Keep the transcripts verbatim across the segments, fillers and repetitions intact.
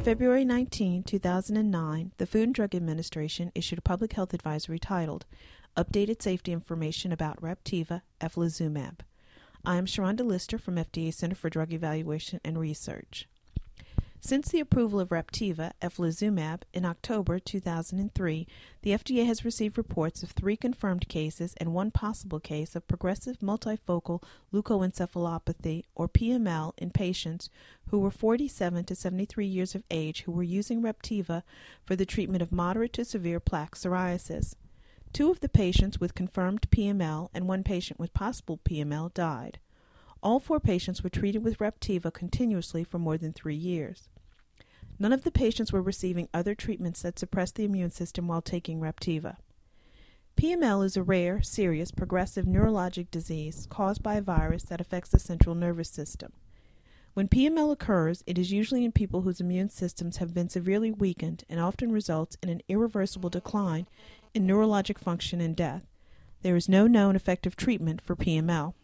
February nineteenth, two thousand nine, the Food and Drug Administration issued a public health advisory titled Updated Safety Information about Reptiva, Eflizumab. I am Sharonda Lister from F D A Center for Drug Evaluation and Research. Since the approval of Reptiva, Eflizumab, in October two thousand three, the F D A has received reports of three confirmed cases and one possible case of progressive multifocal leukoencephalopathy, or P M L, in patients who were forty-seven to seventy-three years of age who were using Reptiva for the treatment of moderate to severe plaque psoriasis. Two of the patients with confirmed P M L and one patient with possible P M L died. All four patients were treated with Reptiva continuously for more than three years. None of the patients were receiving other treatments that suppress the immune system while taking Reptiva. P M L is a rare, serious, progressive neurologic disease caused by a virus that affects the central nervous system. When P M L occurs, it is usually in people whose immune systems have been severely weakened and often results in an irreversible decline in neurologic function and death. There is no known effective treatment for P M L.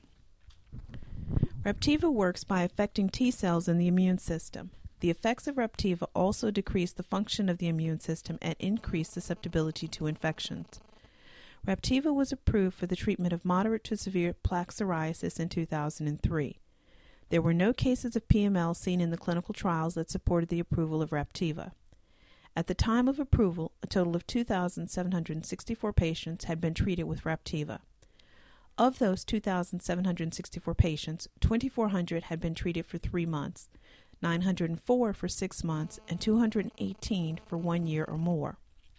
Reptiva works by affecting T cells in the immune system. The effects of Reptiva also decrease the function of the immune system and increase susceptibility to infections. Reptiva was approved for the treatment of moderate to severe plaque psoriasis in two thousand three. There were no cases of P M L seen in the clinical trials that supported the approval of Reptiva. At the time of approval, a total of two thousand seven hundred sixty-four patients had been treated with Reptiva. Of those two thousand seven hundred sixty-four patients, two thousand four hundred had been treated for three months, nine hundred four for six months, and two hundred eighteen for one year or more.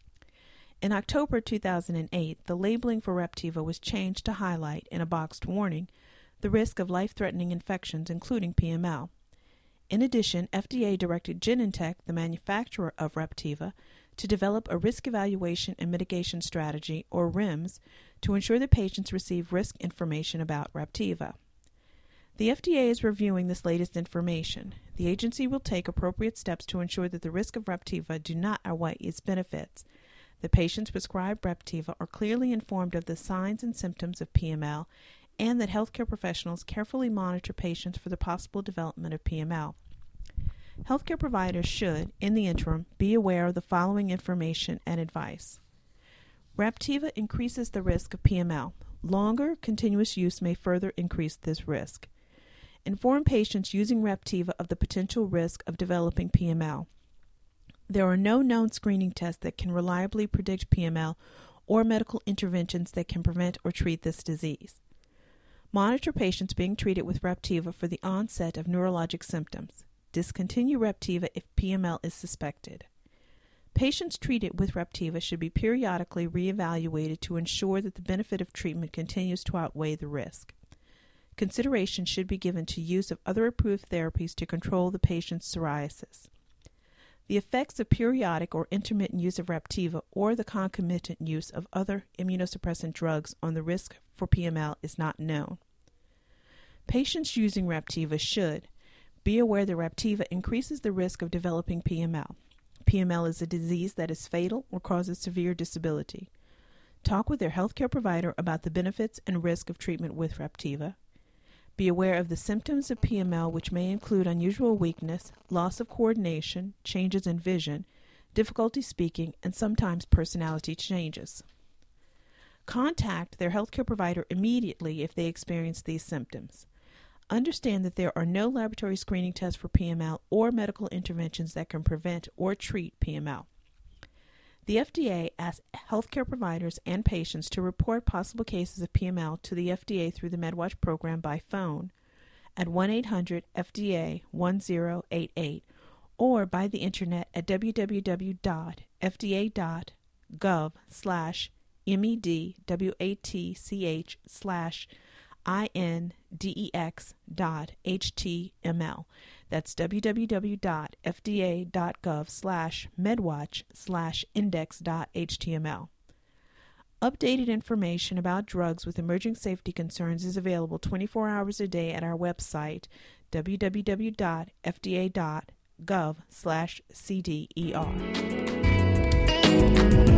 In October two thousand eight, the labeling for Reptiva was changed to highlight, in a boxed warning, the risk of life-threatening infections, including P M L. In addition, F D A directed Genentech, the manufacturer of Reptiva, to develop a risk evaluation and mitigation strategy, or REMS, to ensure that patients receive risk information about Reptiva. The F D A is reviewing this latest information. The agency will take appropriate steps to ensure that the risk of Reptiva do not outweigh its benefits. The patients prescribed Reptiva are clearly informed of the signs and symptoms of P M L, and that healthcare professionals carefully monitor patients for the possible development of P M L. Healthcare providers should, in the interim, be aware of the following information and advice. Reptiva increases the risk of P M L. Longer, continuous use may further increase this risk. Inform patients using Reptiva of the potential risk of developing P M L. There are no known screening tests that can reliably predict P M L or medical interventions that can prevent or treat this disease. Monitor patients being treated with Reptiva for the onset of neurologic symptoms. Discontinue Reptiva if P M L is suspected. Patients treated with Reptiva should be periodically reevaluated to ensure that the benefit of treatment continues to outweigh the risk. Consideration should be given to use of other approved therapies to control the patient's psoriasis. The effects of periodic or intermittent use of Reptiva or the concomitant use of other immunosuppressant drugs on the risk for P M L is not known. Patients using Reptiva should be aware that Reptiva increases the risk of developing P M L. P M L is a disease that is fatal or causes severe disability. Talk with their healthcare provider about the benefits and risk of treatment with Reptiva. Be aware of the symptoms of P M L, which may include unusual weakness, loss of coordination, changes in vision, difficulty speaking, and sometimes personality changes. Contact their healthcare provider immediately if they experience these symptoms. Understand that there are no laboratory screening tests for P M L or medical interventions that can prevent or treat P M L. The F D A asks healthcare providers and patients to report possible cases of P M L to the F D A through the MedWatch program by phone at one eight hundred F D A one zero eight eight or by the internet at w w w dot f d a dot gov slash medwatch slash index dot html. That's w w w dot f d a dot gov slash medwatch slash index dot html. Updated information about drugs with emerging safety concerns is available twenty-four hours a day at our website, w w w dot f d a dot gov slash c d e r.